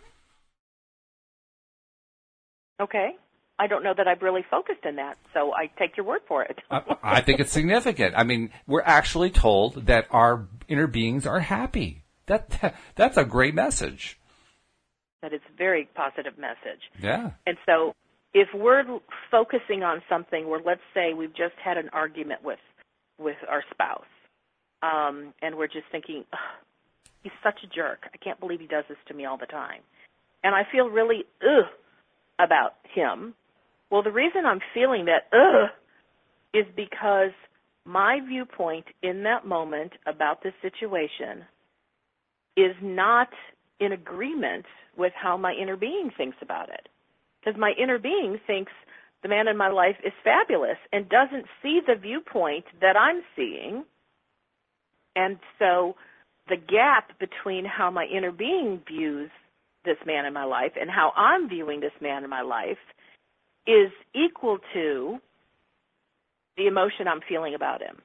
Okay. I don't know that I've really focused in that, so I take your word for it. I think it's significant. I mean, we're actually told that our inner beings are happy. That's a great message. That is a very positive message. Yeah. And so if we're focusing on something where, let's say, we've just had an argument with our spouse, and we're just thinking, he's such a jerk. I can't believe he does this to me all the time. And I feel really about him. Well, the reason I'm feeling that is because my viewpoint in that moment about this situation is not in agreement with how my inner being thinks about it. Because my inner being thinks the man in my life is fabulous and doesn't see the viewpoint that I'm seeing. And so the gap between how my inner being views this man in my life and how I'm viewing this man in my life is equal to the emotion I'm feeling about him.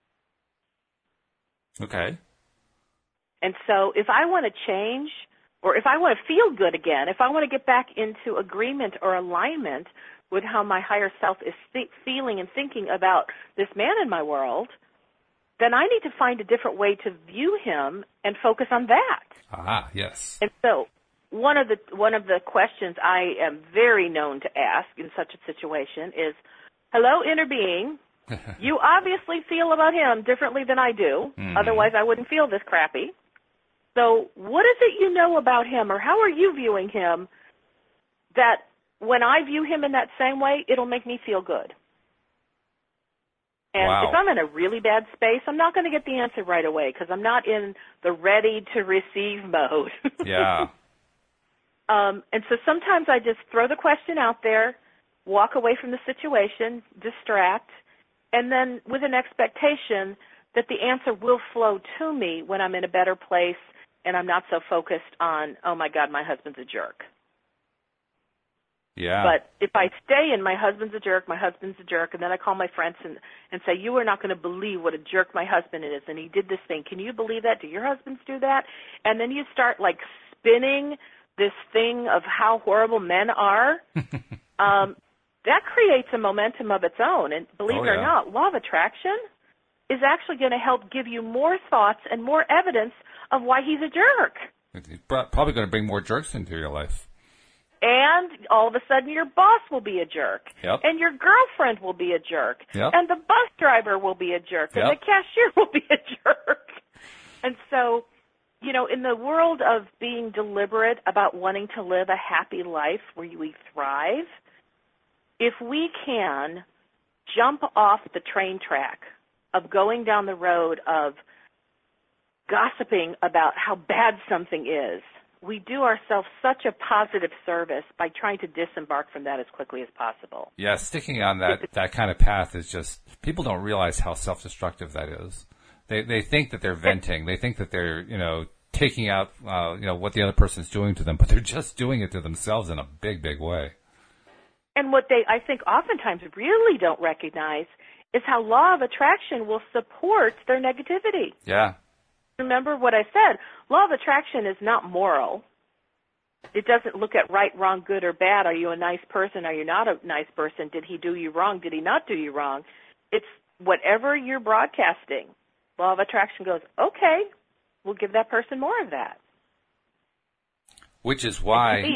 Okay. And so if I want to change, or if I want to feel good again, if I want to get back into agreement or alignment with how my higher self is feeling and thinking about this man in my world, then I need to find a different way to view him and focus on that. Ah, yes. And so one of the questions I am very known to ask in such a situation is, hello, inner being, you obviously feel about him differently than I do. Mm-hmm. Otherwise, I wouldn't feel this crappy. So what is it you know about him, or how are you viewing him, that when I view him in that same way, it'll make me feel good? And wow. If I'm in a really bad space, I'm not going to get the answer right away because I'm not in the ready-to-receive mode. Yeah. And so sometimes I just throw the question out there, walk away from the situation, distract, and then with an expectation that the answer will flow to me when I'm in a better place and I'm not so focused on, oh, my God, my husband's a jerk. Yeah. But if I stay in my husband's a jerk, and then I call my friends and say, you are not going to believe what a jerk my husband is, and he did this thing. Can you believe that? Do your husbands do that? And then you start, like, spinning this thing of how horrible men are. That creates a momentum of its own. And believe it or not, law of attraction is actually going to help give you more thoughts and more evidence of why he's a jerk. He's probably going to bring more jerks into your life. And all of a sudden your boss will be a jerk. Yep. And your girlfriend will be a jerk. Yep. And the bus driver will be a jerk. Yep. And the cashier will be a jerk. And so, in the world of being deliberate about wanting to live a happy life where we thrive, if we can jump off the train track of going down the road of gossiping about how bad something is, we do ourselves such a positive service by trying to disembark from that as quickly as possible. Yeah, sticking on that kind of path is just, people don't realize how self-destructive that is. They think that they're venting. They think that they're, taking out, what the other person's doing to them, but they're just doing it to themselves in a big, big way. And what they, I think, oftentimes really don't recognize is how law of attraction will support their negativity. Yeah. Remember what I said. Law of attraction is not moral. It doesn't look at right, wrong, good, or bad. Are you a nice person? Are you not a nice person? Did he do you wrong? Did he not do you wrong? It's whatever you're broadcasting. Law of attraction goes, okay, we'll give that person more of that. Which is why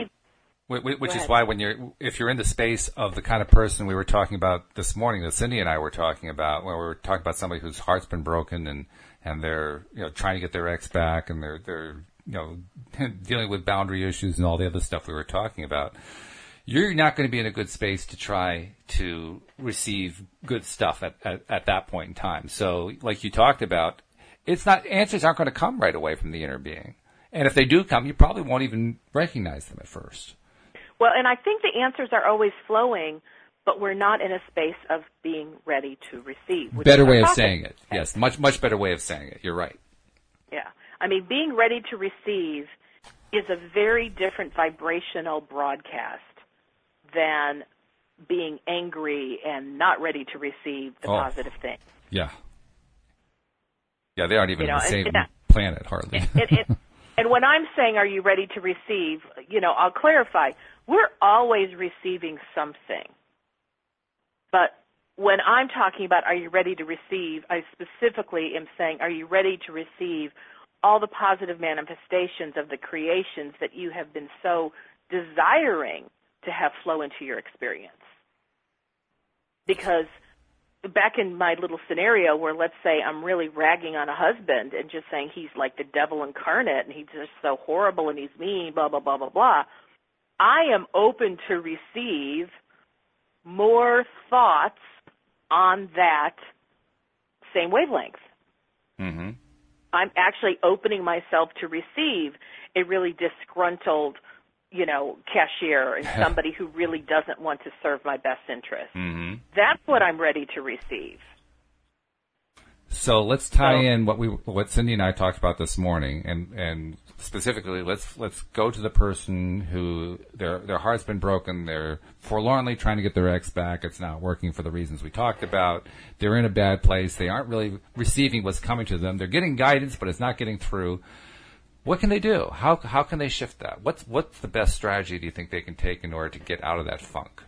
if you're in the space of the kind of person we were talking about this morning, that Cindy and I were talking about, when we were talking about somebody whose heart's been broken and they're trying to get their ex back, and they're dealing with boundary issues and all the other stuff we were talking about. you're not going to be in a good space to try to receive good stuff at that point in time. So, like you talked about, answers aren't going to come right away from the inner being. And if they do come, you probably won't even recognize them at first. Well, and I think the answers are always flowing, but we're not in a space of being ready to receive. Better way of saying it. Yes, much better way of saying it. You're right. Yeah. I mean, being ready to receive is a very different vibrational broadcast than being angry and not ready to receive the positive thing. Yeah. Yeah, they aren't even on the same planet, hardly. And when I'm saying, are you ready to receive, I'll clarify. We're always receiving something. But when I'm talking about, are you ready to receive, I specifically am saying, are you ready to receive all the positive manifestations of the creations that you have been so desiring to have flow into your experience? Because back in my little scenario where, let's say, I'm really ragging on a husband and just saying he's like the devil incarnate and he's just so horrible and he's mean, blah, blah, blah, blah, blah, I am open to receive more thoughts on that same wavelength. Mm-hmm. I'm actually opening myself to receive a really disgruntled, cashier and somebody who really doesn't want to serve my best interest. Mm-hmm. That's what I'm ready to receive. So let's tie in what Cindy and I talked about this morning, and specifically, let's go to the person who their heart's been broken. They're forlornly trying to get their ex back. It's not working for the reasons we talked about. They're in a bad place. They aren't really receiving what's coming to them. They're getting guidance, but it's not getting through. What can they do? How can they shift that? What's the best strategy do you think they can take in order to get out of that funk?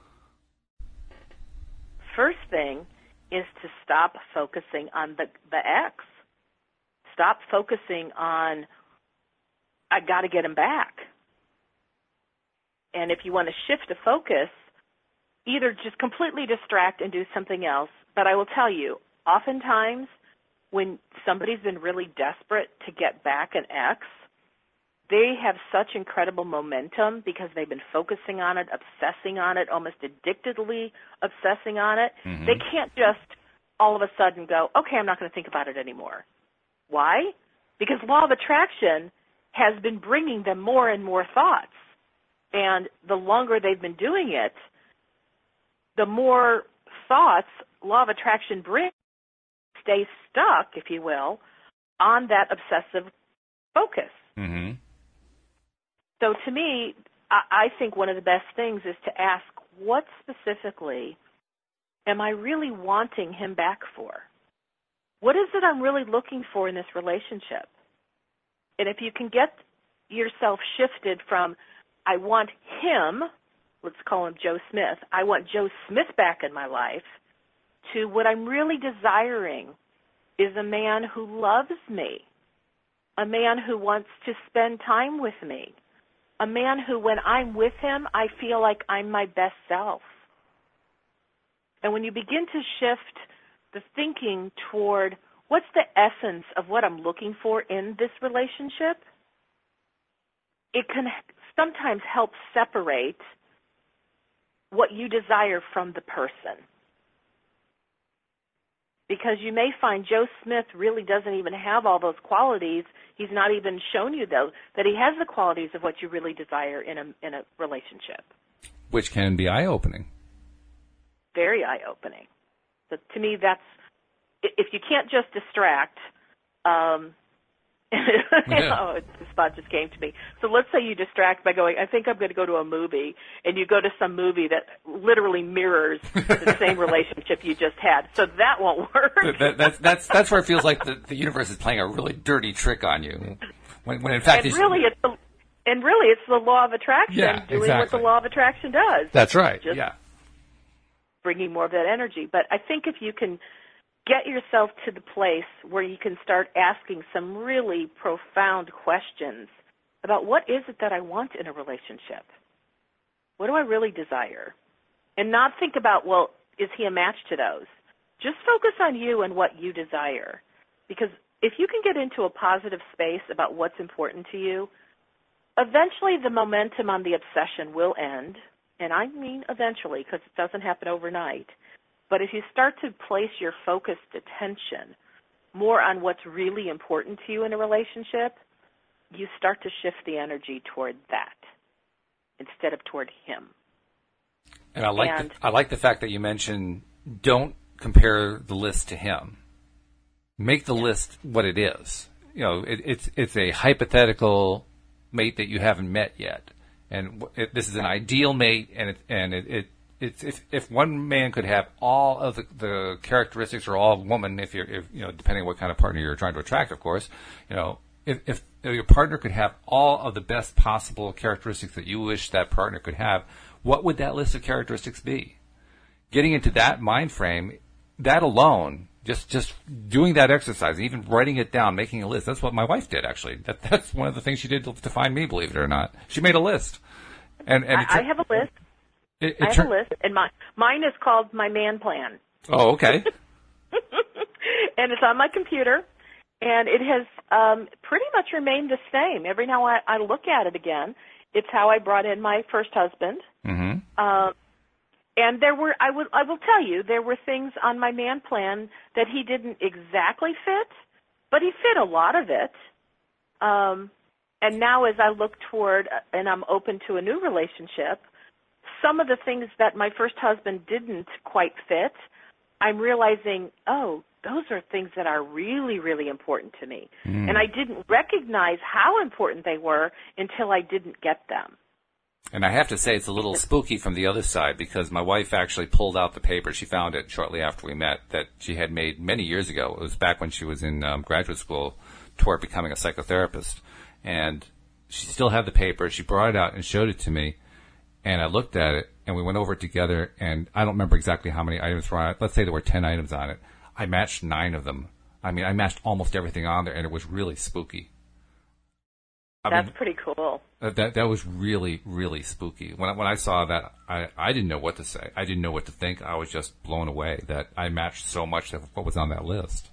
First thing is to stop focusing on the ex. Stop focusing on, I got to get him back. And if you want to shift the focus, either just completely distract and do something else. But I will tell you, oftentimes when somebody's been really desperate to get back an ex, they have such incredible momentum because they've been focusing on it, obsessing on it, almost addictedly obsessing on it. Mm-hmm. They can't just all of a sudden go, okay, I'm not going to think about it anymore. Why? Because law of attraction has been bringing them more and more thoughts. And the longer they've been doing it, the more thoughts law of attraction brings. Stay stuck, if you will, on that obsessive focus. Mm-hmm. So to me, I think one of the best things is to ask, what specifically am I really wanting him back for? What is it I'm really looking for in this relationship? And if you can get yourself shifted from, I want him, let's call him Joe Smith, I want Joe Smith back in my life, to what I'm really desiring is a man who loves me, a man who wants to spend time with me, a man who, when I'm with him, I feel like I'm my best self. And when you begin to shift the thinking toward what's the essence of what I'm looking for in this relationship, it can sometimes help separate what you desire from the person. Because you may find Joe Smith really doesn't even have all those qualities. He's not even shown you, though, that he has the qualities of what you really desire in a relationship. Which can be eye-opening. Very eye-opening. But to me, that's, if you can't just distract, the spot just came to me. So let's say you distract by going, I think I'm going to go to a movie, and you go to some movie that literally mirrors the same relationship you just had. So that won't work. That's where it feels like the universe is playing a really dirty trick on you. When in fact, it's the law of attraction doing what the law of attraction does. That's right. Just bringing more of that energy. But I think if you can get yourself to the place where you can start asking some really profound questions about what is it that I want in a relationship? What do I really desire? And not think about, well, is he a match to those? Just focus on you and what you desire. Because if you can get into a positive space about what's important to you, eventually the momentum on the obsession will end and I mean eventually because it doesn't happen overnight, but if you start to place your focused attention more on what's really important to you in a relationship, you start to shift the energy toward that instead of toward him. And I like the fact that you mentioned don't compare the list to him. Make the list what it is. You know, it's a hypothetical mate that you haven't met yet, and this is an ideal mate. And it's if one man could have all of the characteristics, or all woman, if you know, depending on what kind of partner you're trying to attract, of course, you know, if your partner could have all of the best possible characteristics that you wish that partner could have, what would that list of characteristics be? Getting into that mind frame, that alone, just doing that exercise, even writing it down, making a list. That's what my wife did, actually. That's one of the things she did to find me, believe it or not. She made a list. And I have a list. I have a list, and mine is called my man plan. Oh, okay. And it's on my computer, and it has pretty much remained the same. Every now I look at it again. It's how I brought in my first husband. Mm-hmm. And I will tell you, there were things on my man plan that he didn't exactly fit, but he fit a lot of it. And now as I look toward, and I'm open to a new relationship, some of the things that my first husband didn't quite fit, I'm realizing, oh, those are things that are really, really important to me. And I didn't recognize how important they were until I didn't get them. And I have to say it's a little spooky from the other side, because my wife actually pulled out the paper. She found it shortly after we met that she had made many years ago. It was back when she was in graduate school toward becoming a psychotherapist. And she still had the paper. She brought it out and showed it to me. And I looked at it, and we went over it together. And I don't remember exactly how many items were on it. Let's say there were 10 items on it. I matched 9 of them. I mean, I matched almost everything on there, and it was really spooky. That's pretty cool. That was really, really spooky. When I saw that, I didn't know what to say. I didn't know what to think. I was just blown away that I matched so much of what was on that list.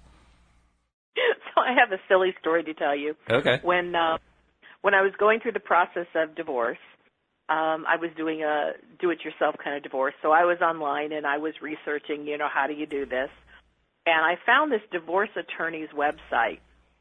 So I have a silly story to tell you. Okay. When I was going through the process of divorce, I was doing a do-it-yourself kind of divorce. So I was online and I was researching, you know, how do you do this? And I found this divorce attorney's website.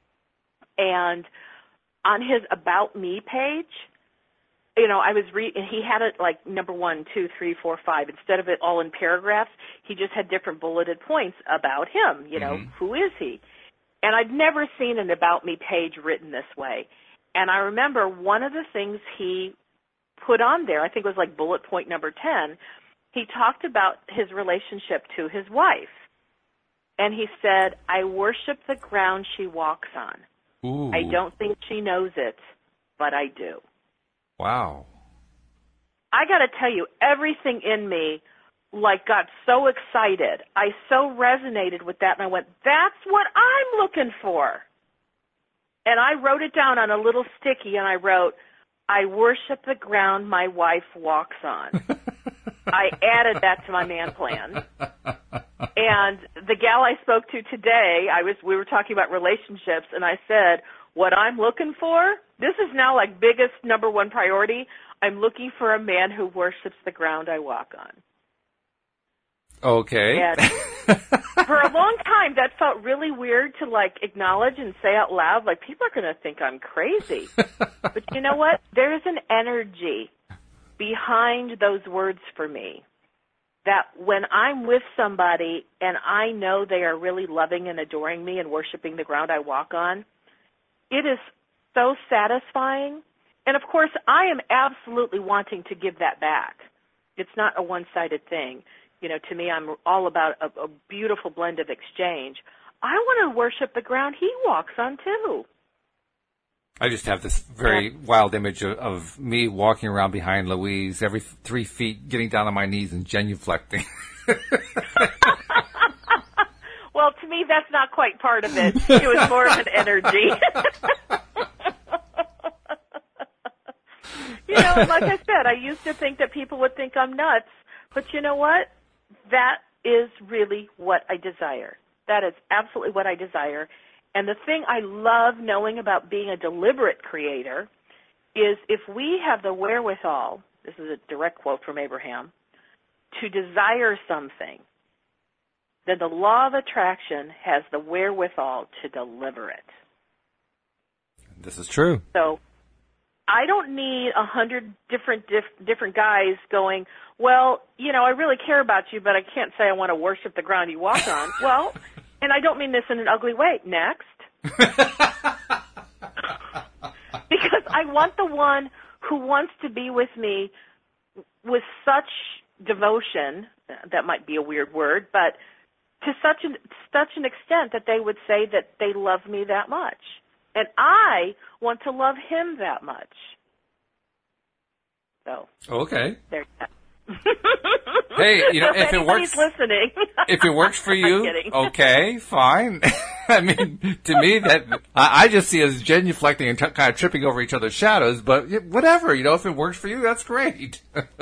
And on his About Me page, you know, he had it like number 1, 2, 3, 4, 5. Instead of it all in paragraphs, he just had different bulleted points about him, you know, who is he? And I'd never seen an About Me page written this way. And I remember one of the things he put on there, I think it was like bullet point number 10, he talked about his relationship to his wife. And he said, I worship the ground she walks on. Ooh. I don't think she knows it, but I do. Wow. I got to tell you, everything in me got so excited. I so resonated with that, and I went, that's what I'm looking for. And I wrote it down on a little sticky, and I wrote, I worship the ground my wife walks on. I added that to my man plan. And the gal I spoke to today, we were talking about relationships, and I said, what I'm looking for, this is now like biggest number 1 priority. I'm looking for a man who worships the ground I walk on. Okay. And for a long time, that felt really weird to acknowledge and say out loud. Like, people are going to think I'm crazy. But you know what? There is an energy behind those words for me, that when I'm with somebody and I know they are really loving and adoring me and worshiping the ground I walk on, it is so satisfying. And, of course, I am absolutely wanting to give that back. It's not a one-sided thing. You know, to me, I'm all about a beautiful blend of exchange. I want to worship the ground he walks on, too. I just have this very wild image of me walking around behind Louise every 3 feet, getting down on my knees and genuflecting. Well, to me, that's not quite part of it. It was more of an energy. You know, like I said, I used to think that people would think I'm nuts. But you know what? That is really what I desire. That is absolutely what I desire. And the thing I love knowing about being a deliberate creator is if we have the wherewithal, this is a direct quote from Abraham, to desire something, then the law of attraction has the wherewithal to deliver it. This is true. So I don't need 100 different guys going, well, I really care about you, but I can't say I want to worship the ground you walk on. Well, and I don't mean this in an ugly way. Next. Because I want the one who wants to be with me with such devotion, that might be a weird word, but to such an extent that they would say that they love me that much. And I want to love him that much. So. Okay. There's that. Hey, so if it works, listening. If it works for you, I'm kidding. Okay, fine. I mean, to me, that I just see as genuflecting and kind of tripping over each other's shadows. But whatever, if it works for you, that's great.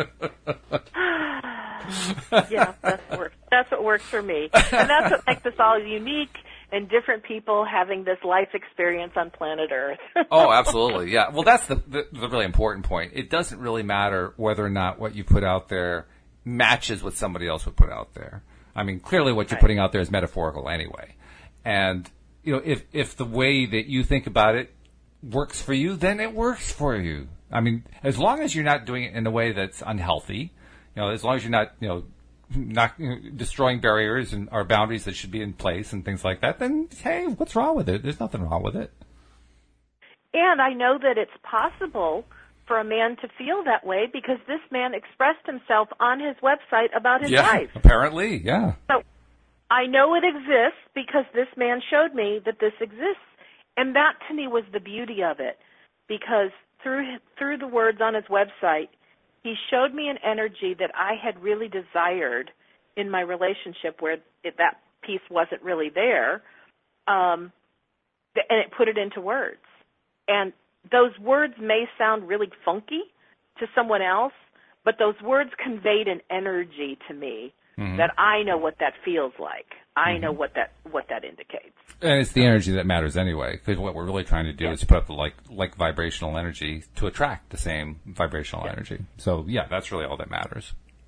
Yeah, that's what works for me, and that's what makes us all unique and different people having this life experience on planet Earth. Oh, absolutely, yeah. Well, that's the really important point. It doesn't really matter whether or not what you put out there matches what somebody else would put out there. I mean, clearly what you're putting out there is metaphorical anyway. And, if the way that you think about it works for you, then it works for you. I mean, as long as you're not doing it in a way that's unhealthy, as long as you're not, destroying barriers and or boundaries that should be in place and things like that, then, hey, what's wrong with it? There's nothing wrong with it. And I know that it's possible for a man to feel that way because this man expressed himself on his website about his life. Apparently, yeah. So I know it exists because this man showed me that this exists. And that to me was the beauty of it, because through the words on his website, he showed me an energy that I had really desired in my relationship where that piece wasn't really there, and it put it into words. And those words may sound really funky to someone else, but those words conveyed an energy to me that I know what that feels like. I know what that indicates. And it's the energy that matters anyway, because what we're really trying to do is put up the like vibrational energy to attract the same vibrational energy. So, yeah, that's really all that matters.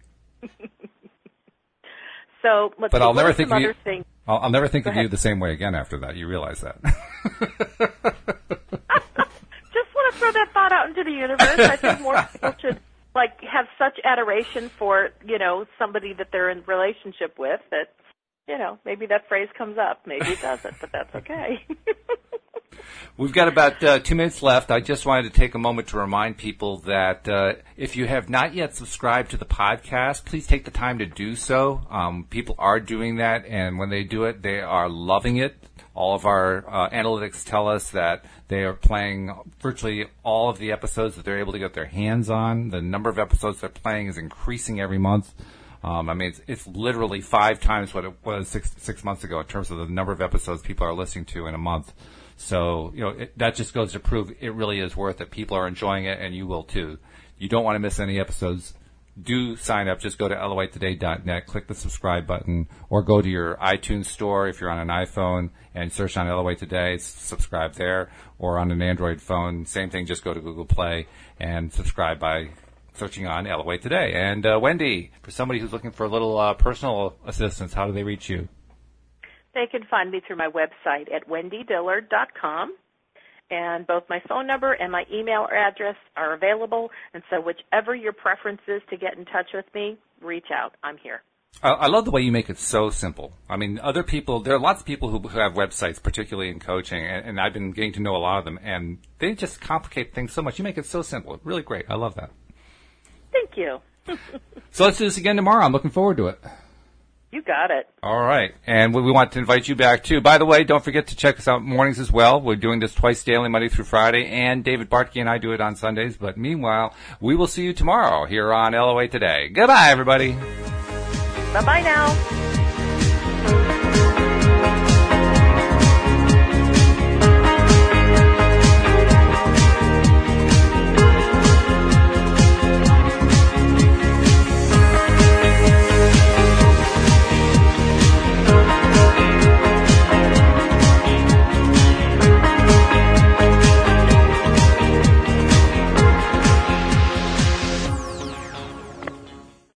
So, but I'll never think of you. I'll never think of you the same way again after that. You realize that. Just want to throw that thought out into the universe. I think more people should have such adoration for somebody that they're in relationship with that maybe that phrase comes up. Maybe it doesn't, but that's okay. We've got about 2 minutes left. I just wanted to take a moment to remind people that if you have not yet subscribed to the podcast, please take the time to do so. People are doing that, and when they do it, they are loving it. All of our analytics tell us that they are playing virtually all of the episodes that they're able to get their hands on. The number of episodes they're playing is increasing every month. I mean, it's literally 5 times what it was six months ago in terms of the number of episodes people are listening to in a month. So, that just goes to prove it really is worth it. People are enjoying it, and you will too. You don't want to miss any episodes. Do sign up. Just go to LOAtoday.net, click the subscribe button, or go to your iTunes store if you're on an iPhone and search on LOA Today, subscribe there, or on an Android phone, same thing, just go to Google Play and subscribe by searching on LOA Today. And Wendy, for somebody who's looking for a little personal assistance, how do they reach you? They can find me through my website at wendydillard.com. And both my phone number and my email address are available. And so whichever your preference is to get in touch with me, reach out. I'm here. I love the way you make it so simple. I mean, there are lots of people who have websites, particularly in coaching, and I've been getting to know a lot of them, and they just complicate things so much. You make it so simple. Really great. I love that. Thank you. So let's do this again tomorrow. I'm looking forward to it. You got it. All right. And we want to invite you back, too. By the way, don't forget to check us out mornings as well. We're doing this twice daily, Monday through Friday, and David Bartke and I do it on Sundays. But meanwhile, we will see you tomorrow here on LOA Today. Goodbye, everybody. Bye-bye now.